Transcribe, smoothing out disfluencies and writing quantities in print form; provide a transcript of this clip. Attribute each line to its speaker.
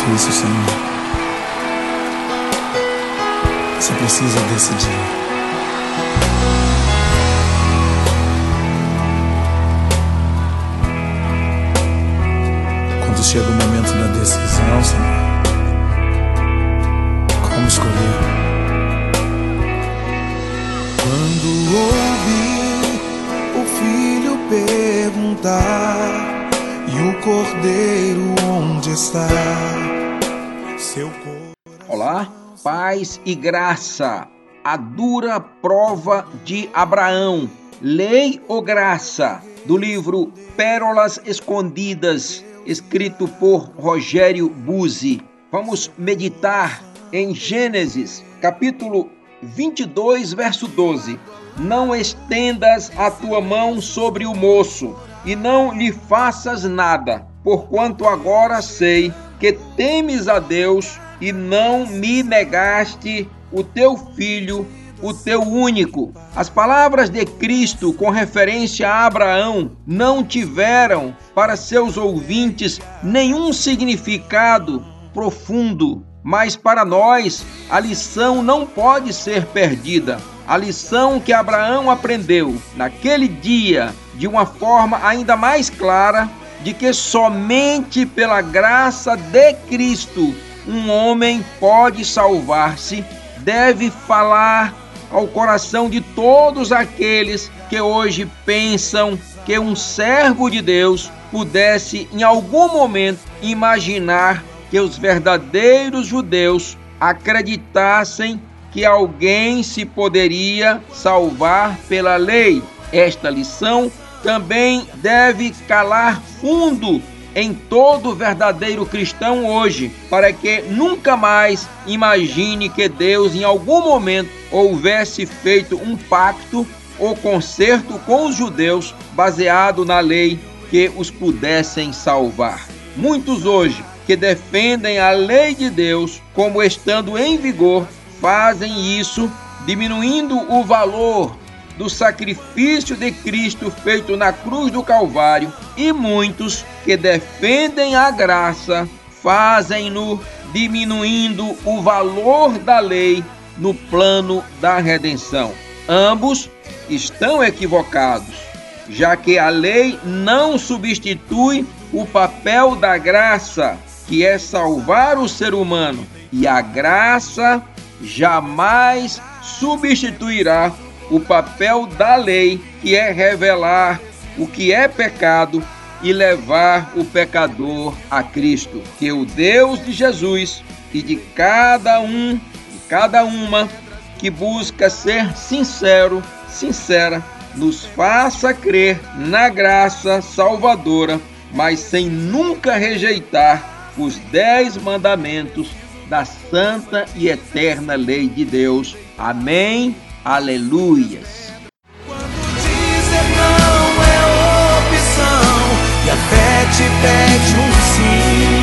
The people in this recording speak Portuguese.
Speaker 1: difícil, Senhor. Você precisa decidir. Quando chega o momento da decisão, Senhor, como escolher?
Speaker 2: Quando ouvi o filho perguntar, e o cordeiro onde está? Seu coração...
Speaker 3: Olá, paz e graça. A dura prova de Abraão. Lei ou graça? Do livro Pérolas Escondidas, escrito por Rogério Buzzi. Vamos meditar em Gênesis, capítulo 22, verso 12. Não estendas a tua mão sobre o moço, e não lhe faças nada, porquanto agora sei que temes a Deus e não me negaste o teu filho, o teu único. As palavras de Cristo com referência a Abraão não tiveram para seus ouvintes nenhum significado profundo, mas para nós a lição não pode ser perdida. A lição que Abraão aprendeu naquele dia de uma forma ainda mais clara, de que somente pela graça de Cristo um homem pode salvar-se, deve falar ao coração de todos aqueles que hoje pensam que um servo de Deus pudesse em algum momento imaginar que os verdadeiros judeus acreditassem que alguém se poderia salvar pela lei. Esta lição também deve calar fundo em todo verdadeiro cristão hoje, para que nunca mais imagine que Deus em algum momento houvesse feito um pacto ou concerto com os judeus baseado na lei que os pudessem salvar. Muitos hoje que defendem a lei de Deus como estando em vigor, fazem isso diminuindo o valor do sacrifício de Cristo feito na cruz do Calvário, e muitos que defendem a graça fazem-no diminuindo o valor da lei no plano da redenção. Ambos estão equivocados, já que a lei não substitui o papel da graça, que é salvar o ser humano, e a graça jamais substituirá o papel da lei, que é revelar o que é pecado e levar o pecador a Cristo. Que o Deus de Jesus e de cada um e cada uma que busca ser sincero, sincera, nos faça crer na graça salvadora, mas sem nunca rejeitar os 10 mandamentos da santa e eterna lei de Deus. Amém. Aleluias.
Speaker 2: Quando dizer não é opção e a fé te pede um sim.